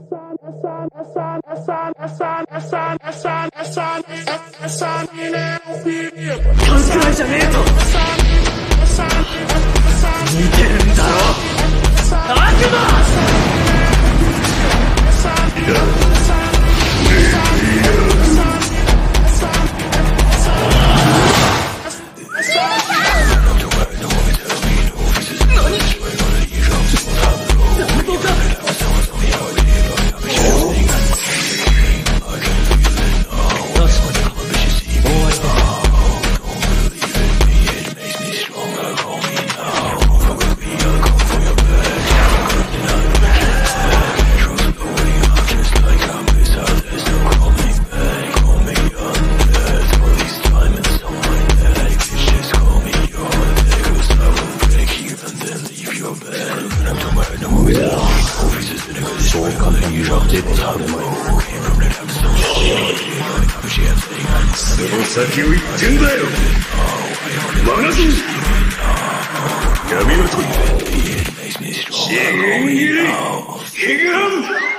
くらいじゃねえと見てるんだろ悪魔その先を行ってんだよ我が軍闇の鳥次元切りヒゲハン